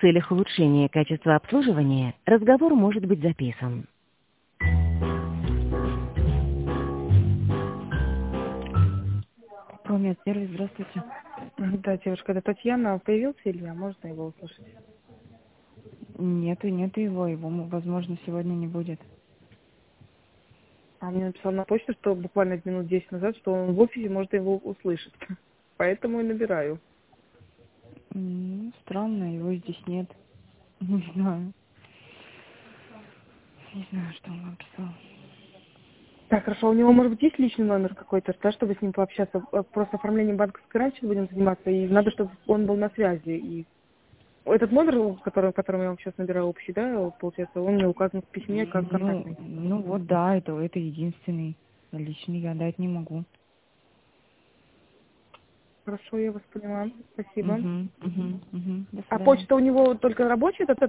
целях улучшения качества обслуживания разговор может быть записан. Промет-сервис, здравствуйте. Да, девушка, это Татьяна. Появился Илья? Можно его услышать? Нету его, возможно, сегодня не будет. А он мне написал на почту, что буквально минут 10 назад, что он в офисе, может его услышать. Поэтому и набираю. Странно, его здесь нет. Не знаю. Не знаю, что он вам писал. Так, хорошо, у него, может быть, есть личный номер какой-то, да, чтобы с ним пообщаться? Просто оформлением банковской гарантии будем заниматься, и надо, чтобы он был на связи. И этот номер, которым я вам сейчас набираю общий, да, получается, он мне указан в письме как контактный. Ну вот да, это единственный. Личный я дать не могу. Хорошо, я вас поняла. Спасибо. До А свидания. почта у него только рабочая, это